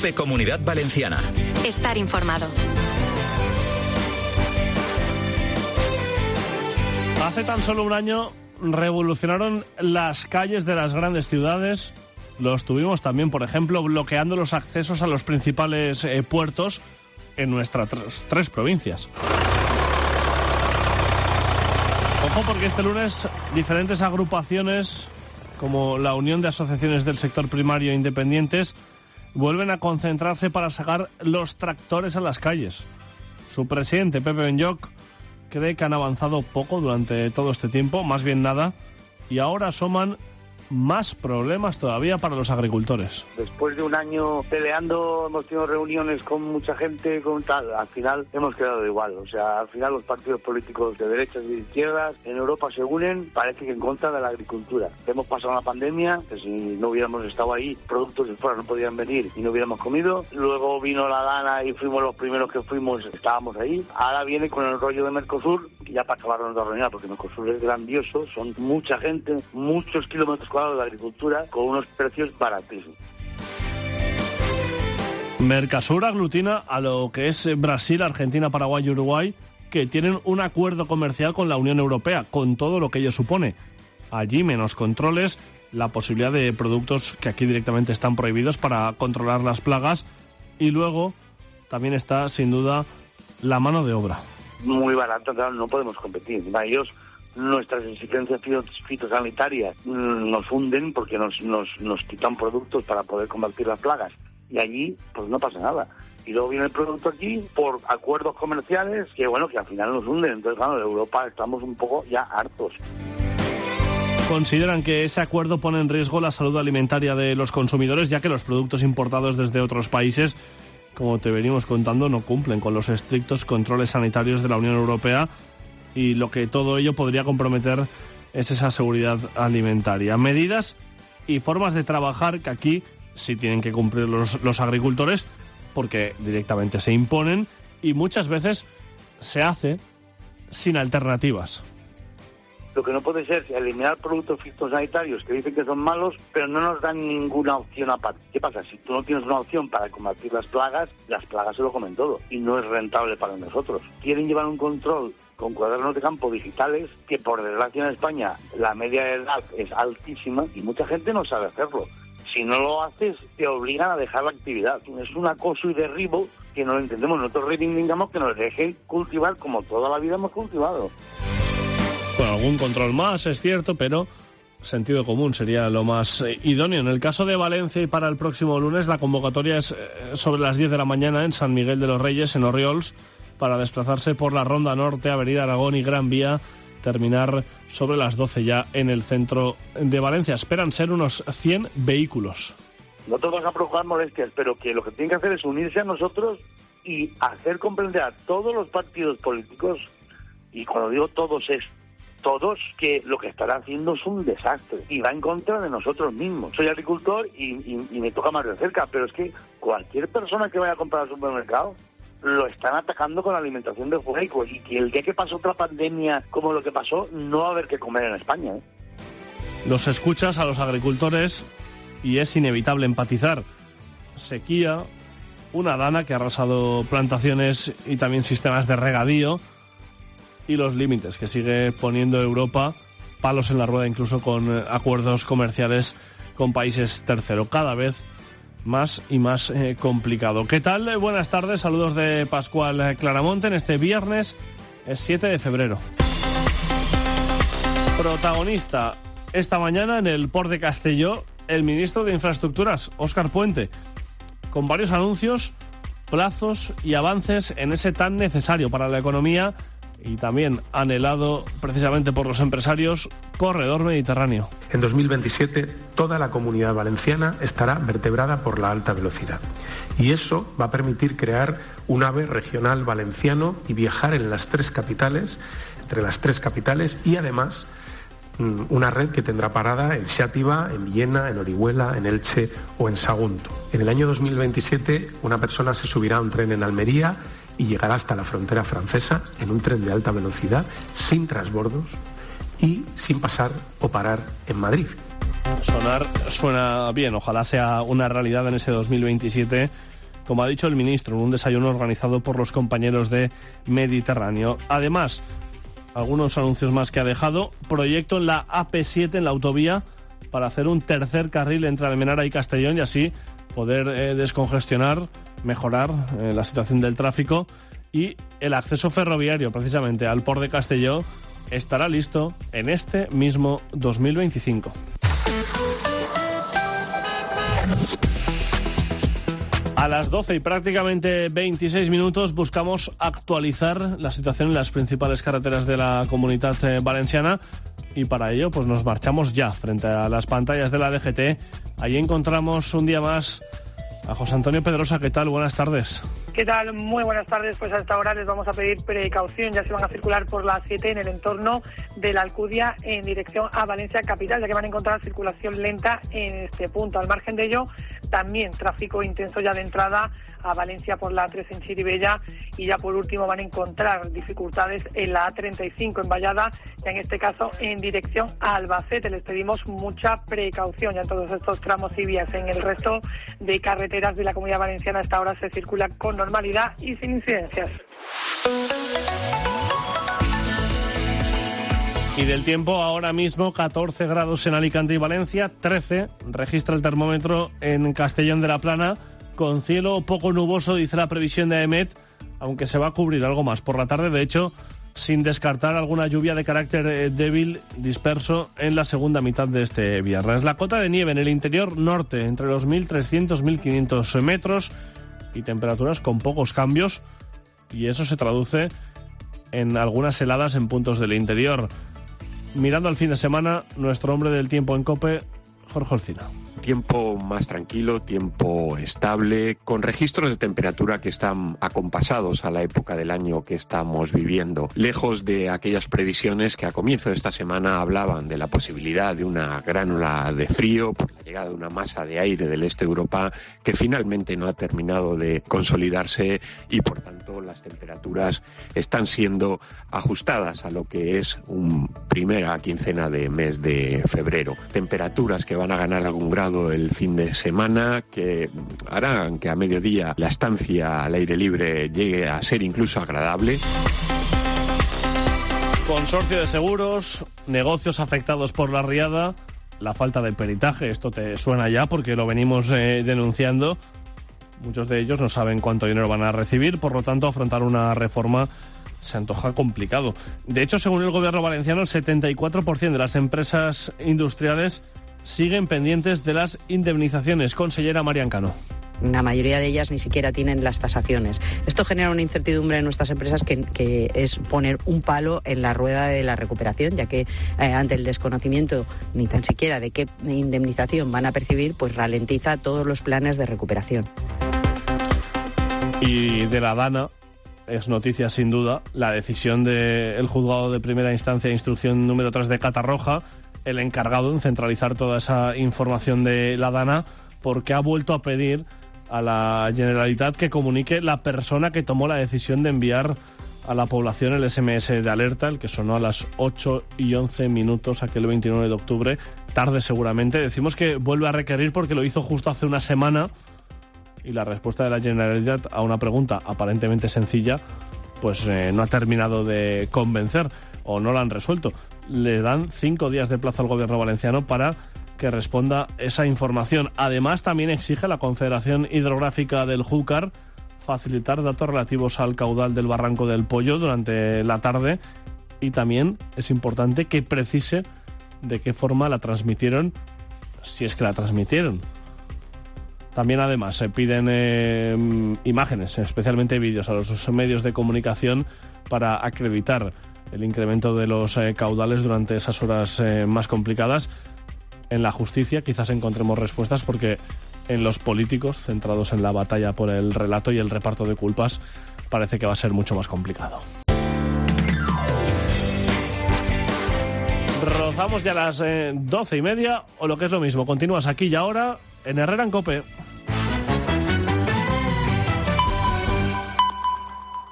COPE Comunidad Valenciana. Estar informado. Hace tan solo un año revolucionaron las calles de las grandes ciudades. Los tuvimos también, por ejemplo, bloqueando los accesos a los principales puertos en nuestras tres provincias. Ojo, porque este lunes diferentes agrupaciones, como la Unión de Asociaciones del Sector Primario Independientes, vuelven a concentrarse para sacar los tractores a las calles. Su presidente, Pepe Benlloch, cree que han avanzado poco durante todo este tiempo, más bien nada, y ahora asoman más problemas todavía para los agricultores. Después de un año peleando, hemos tenido reuniones con mucha gente, con tal, al final hemos quedado igual. O sea, al final los partidos políticos de derechas y de izquierdas en Europa se unen, parece que en contra de la agricultura. Hemos pasado una pandemia, que si no hubiéramos estado ahí, productos de fuera no podían venir y no hubiéramos comido. Luego vino la gana y fuimos los primeros que fuimos, estábamos ahí. Ahora viene con el rollo de Mercosur, que ya para acabarnos de arruinar, porque Mercosur es grandioso, son mucha gente, muchos kilómetros cuadrados de agricultura con unos precios baratísimos. Mercosur aglutina a lo que es Brasil, Argentina, Paraguay y Uruguay, que tienen un acuerdo comercial con la Unión Europea, con todo lo que ello supone. Allí menos controles, la posibilidad de productos que aquí directamente están prohibidos para controlar las plagas, y luego también está sin duda la mano de obra. Muy barato, claro, no podemos competir. Ellos, nuestras exigencias fitosanitarias nos hunden porque nos quitan productos para poder combatir las plagas. Y allí, pues no pasa nada. Y luego viene el producto aquí por acuerdos comerciales que, bueno, que al final nos hunden. Entonces, claro, en Europa estamos un poco ya hartos. Consideran que ese acuerdo pone en riesgo la salud alimentaria de los consumidores, ya que los productos importados desde otros países, como te venimos contando, no cumplen con los estrictos controles sanitarios de la Unión Europea, y lo que todo ello podría comprometer es esa seguridad alimentaria. Medidas y formas de trabajar que aquí sí tienen que cumplir los agricultores, porque directamente se imponen y muchas veces se hace sin alternativas. Lo que no puede ser es eliminar productos fitosanitarios que dicen que son malos, pero no nos dan ninguna opción aparte. ¿Qué pasa? Si tú no tienes una opción para combatir las plagas se lo comen todo y no es rentable para nosotros. Quieren llevar un control con cuadernos de campo digitales, que por desgracia en España la media de edad es altísima y mucha gente no sabe hacerlo. Si no lo haces, te obligan a dejar la actividad. Es un acoso y derribo que no lo entendemos. Nosotros reivindicamos que nos dejen cultivar como toda la vida hemos cultivado. Con algún control más, es cierto, pero sentido común sería lo más idóneo. En el caso de Valencia, y para el próximo lunes, la convocatoria es sobre las 10 de la mañana en San Miguel de los Reyes, en Orriols, para desplazarse por la Ronda Norte, Avenida Aragón y Gran Vía, terminar sobre las 12 ya en el centro de Valencia. Esperan ser unos 100 vehículos. No te vas a provocar molestias, pero que lo que tienen que hacer es unirse a nosotros y hacer comprender a todos los partidos políticos, y cuando digo todos es todos, que lo que están haciendo es un desastre y va en contra de nosotros mismos. Soy agricultor y me toca más de cerca, pero es que cualquier persona que vaya a comprar al supermercado lo están atacando con la alimentación de fuera, y que el día que pase otra pandemia como lo que pasó, no va a haber que comer en España. Los escuchas a los agricultores y es inevitable empatizar. Sequía, una dana que ha arrasado plantaciones y también sistemas de regadío, y los límites que sigue poniendo Europa, palos en la rueda incluso con acuerdos comerciales con países terceros, cada vez más y más complicado. ¿Qué tal? Buenas tardes, saludos de Pascual Claramonte en este viernes, es 7 de febrero. Protagonista esta mañana en el Port de Castelló, el ministro de Infraestructuras, Óscar Puente, con varios anuncios, plazos y avances en ese tan necesario para la economía y también anhelado precisamente por los empresarios, corredor mediterráneo. En 2027 toda la Comunidad Valenciana estará vertebrada por la alta velocidad, y eso va a permitir crear un AVE regional valenciano y viajar en las tres capitales, entre las tres capitales, y además una red que tendrá parada en Xàtiva, en Villena, en Orihuela, en Elche o en Sagunto. En el año 2027 una persona se subirá a un tren en Almería y llegará hasta la frontera francesa en un tren de alta velocidad, sin transbordos y sin pasar o parar en Madrid. Suena bien, ojalá sea una realidad en ese 2027 como ha dicho el ministro, en un desayuno organizado por los compañeros de Mediterráneo. Además, algunos anuncios más que ha dejado: proyecto en la AP7, en la autovía, para hacer un tercer carril entre Almenara y Castellón y así poder descongestionar, mejorar la situación del tráfico. Y el acceso ferroviario, precisamente, al Port de Castelló estará listo en este mismo 2025. A las 12 y prácticamente 26 minutos buscamos actualizar la situación en las principales carreteras de la Comunitat Valenciana y para ello pues nos marchamos ya frente a las pantallas de la DGT. Allí encontramos un día más a José Antonio Pedrosa. ¿Qué tal? Buenas tardes. ¿Qué tal? Muy buenas tardes. Pues a esta hora les vamos a pedir precaución. Ya se van a circular por la 7 en el entorno de la Alcudia en dirección a Valencia capital, ya que van a encontrar circulación lenta en este punto. Al margen de ello, también tráfico intenso ya de entrada a Valencia por la A3 en Chirivella y ya por último van a encontrar dificultades en la A35 en Vallada, ya en este caso en dirección a Albacete. Les pedimos mucha precaución ya en todos estos tramos y vías. En el resto de carreteras de la Comunidad Valenciana a esta hora se circula con normalidad y sin incidencias. Y del tiempo, ahora mismo 14 grados en Alicante y Valencia, 13 registra el termómetro en Castellón de la Plana, con cielo poco nuboso, dice la previsión de AEMET, aunque se va a cubrir algo más por la tarde, de hecho, sin descartar alguna lluvia de carácter débil disperso en la segunda mitad de este viernes. La cota de nieve en el interior norte, entre los 1.300 y 1.500 metros, y temperaturas con pocos cambios, y eso se traduce en algunas heladas en puntos del interior. Mirando al fin de semana, nuestro hombre del tiempo en COPE, Jorge Olcina. Tiempo más tranquilo, tiempo estable, con registros de temperatura que están acompasados a la época del año que estamos viviendo, lejos de aquellas previsiones que a comienzo de esta semana hablaban de la posibilidad de una gran ola de frío por la llegada de una masa de aire del este de Europa que finalmente no ha terminado de consolidarse y por tanto las temperaturas están siendo ajustadas a lo que es una primera quincena de mes de febrero. Temperaturas que van a ganar algún grado el fin de semana, que harán que a mediodía la estancia al aire libre llegue a ser incluso agradable. Consorcio de seguros, negocios afectados por la riada, la falta de peritaje, esto te suena ya porque lo venimos denunciando. Muchos de ellos no saben cuánto dinero van a recibir, por lo tanto afrontar una reforma se antoja complicado. De hecho, según el gobierno valenciano, el 74% de las empresas industriales siguen pendientes de las indemnizaciones. Consellera Marian Cano. La mayoría de ellas ni siquiera tienen las tasaciones. Esto genera una incertidumbre en nuestras empresas que es poner un palo en la rueda de la recuperación, ya que ante el desconocimiento ni tan siquiera de qué indemnización van a percibir, pues ralentiza todos los planes de recuperación. Y de la Dana es noticia sin duda la decisión del juzgado de primera instancia de instrucción número 3 de Catarroja, el encargado en centralizar toda esa información de la Dana, porque ha vuelto a pedir a la Generalitat que comunique la persona que tomó la decisión de enviar a la población el SMS de alerta, el que sonó a las 8:11 aquel 29 de octubre, tarde seguramente. Decimos que vuelve a requerir porque lo hizo justo hace una semana y la respuesta de la Generalitat a una pregunta aparentemente sencilla pues no ha terminado de convencer o no la han resuelto. Le dan 5 días de plazo al gobierno valenciano para que responda esa información. Además, también exige a la Confederación Hidrográfica del Júcar facilitar datos relativos al caudal del Barranco del Pollo durante la tarde y también es importante que precise de qué forma la transmitieron, si es que la transmitieron. También, además, se piden imágenes, especialmente vídeos, a los medios de comunicación para acreditar el incremento de los caudales durante esas horas más complicadas. En la justicia quizás encontremos respuestas porque en los políticos, centrados en la batalla por el relato y el reparto de culpas, parece que va a ser mucho más complicado. Rozamos ya las 12:30, o lo que es lo mismo, continúas aquí y ahora en Herrera en COPE.